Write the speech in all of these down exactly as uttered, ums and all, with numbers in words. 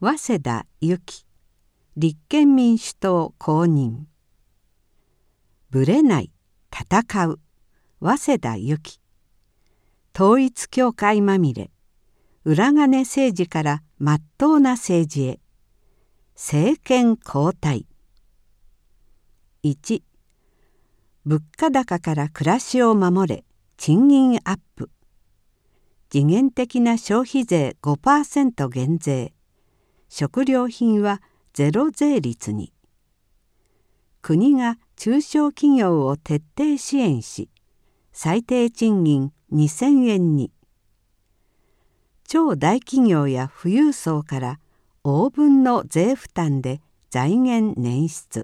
早稲田由紀立憲民主党公認。ぶれない戦う早稲田由紀。統一教会まみれ裏金政治からまっとうな政治へ。政権交代。いち、物価高から暮らしを守れ賃金アップ。時限的な消費税 ごパーセント 減税。食料品はゼロ税率に。国が中小企業を徹底支援し、最低賃金にせんえんに。超大企業や富裕層から応分の税負担で財源捻出。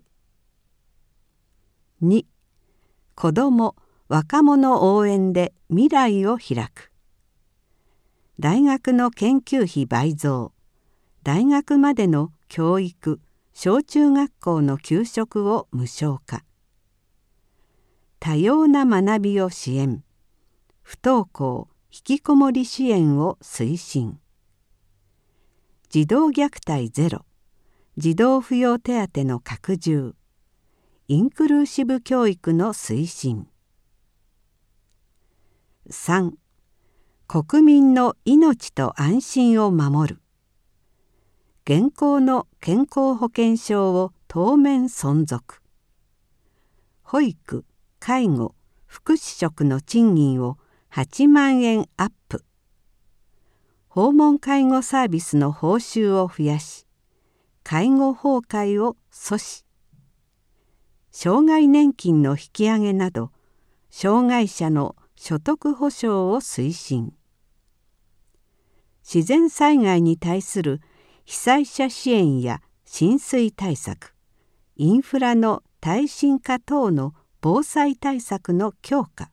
に、子ども・若者応援で未来を開く。大学の研究費倍増。大学までの教育・小中学校の給食を無償化。多様な学びを支援。不登校・引きこもり支援を推進。児童虐待ゼロ。児童扶養手当の拡充。インクルーシブ教育の推進。さん、国民の命と安心を守る。現行の健康保険証を当面存続。保育・介護・福祉職の賃金をはちまんえんアップ。訪問介護サービスの報酬を増やし、介護崩壊を阻止。障害年金の引き上げなど、障害者の所得保障を推進。自然災害に対する被災者支援や浸水対策、インフラの耐震化等の防災対策の強化。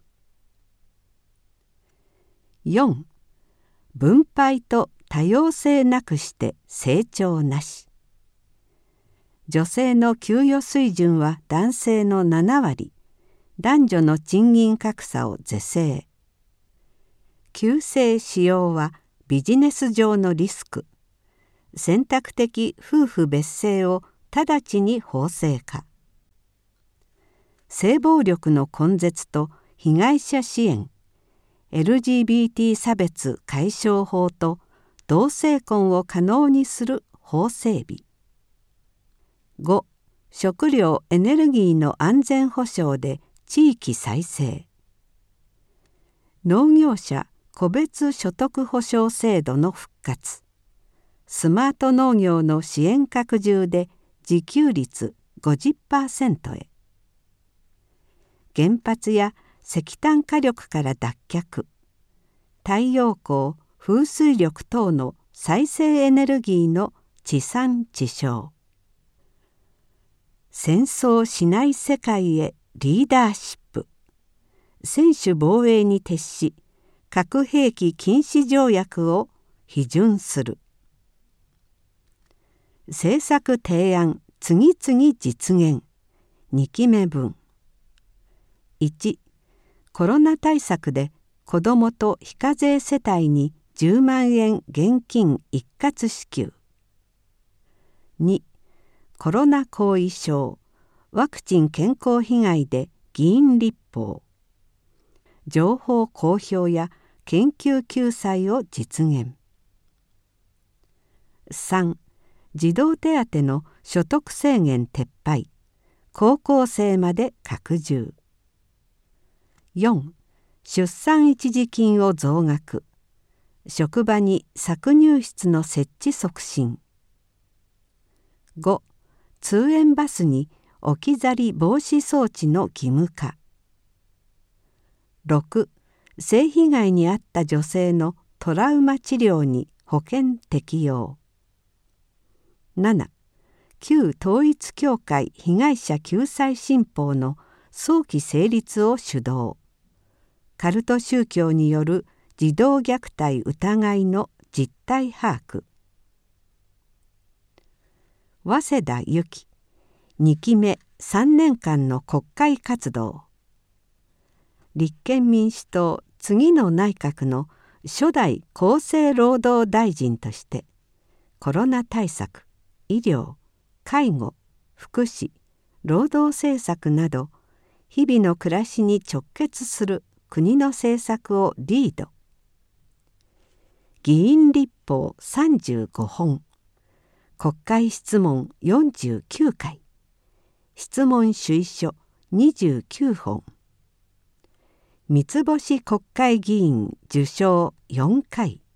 よん、分配と多様性なくして成長なし。女性の給与水準は男性のななわり、男女の賃金格差を是正。旧姓使用はビジネス上のリスク。選択的夫婦別姓を直ちに法制化。性暴力の根絶と被害者支援、エルジービーティー 差別解消法と同性婚を可能にする法整備。ご、食料・エネルギーの安全保障で地域再生。農業者個別所得保障制度の復活。スマート農業の支援拡充で自給率 ごじゅっパーセント へ。原発や石炭火力から脱却。太陽光・風水力等の再生エネルギーの地産地消。戦争しない世界へリーダーシップ。専守防衛に徹し、核兵器禁止条約を批准する。政策提案次々実現。にきめ分。いち、コロナ対策で子どもと非課税世帯にじゅうまんえん現金一括支給。に、コロナ後遺症、ワクチン健康被害で議員立法。情報公表や研究救済を実現。さん、児童手当の所得制限撤廃。高校生まで拡充。よん、出産一時金を増額。職場に搾乳室の設置促進。ご、通園バスに置き去り防止装置の義務化。ろく、性被害に遭った女性のトラウマ治療に保険適用。なな、旧統一教会被害者救済新法の早期成立を主導。カルト宗教による児童虐待疑いの実態把握。早稲田由紀にきめさんねんかんの国会活動。立憲民主党次の内閣の初代厚生労働大臣としてコロナ対策、医療、介護、福祉、労働政策など日々の暮らしに直結する国の政策をリード。議員立法さんじゅうごほん、国会質問よんじゅうきゅうかい、質問主意書にじゅうきゅうほん、三つ星国会議員受賞よんかい。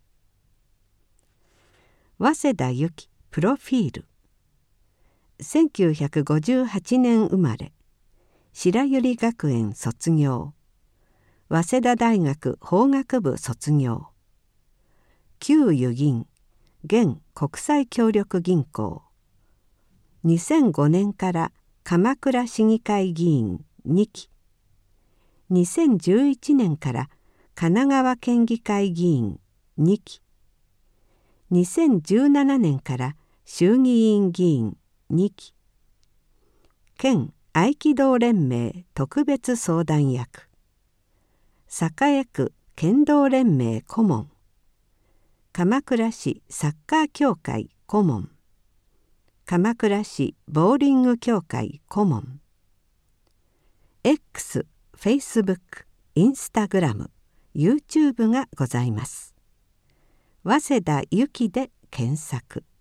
早稲田由紀プロフィール。せんきゅうひゃくごじゅうはちねん生まれ、白百合学園卒業、早稲田大学法学部卒業、旧油銀現国際協力銀行、にせんごねんから鎌倉市議会議員にき、にせんじゅういちねんから神奈川県議会議員にき、にせんじゅうななねんから衆議院議員にき、県合気道連盟特別相談役、栄区剣道連盟顧問、鎌倉市サッカー協会顧問、鎌倉市ボーリング協会顧問、X、Facebook、Instagram、YouTube がございます。早稲田由紀で検索。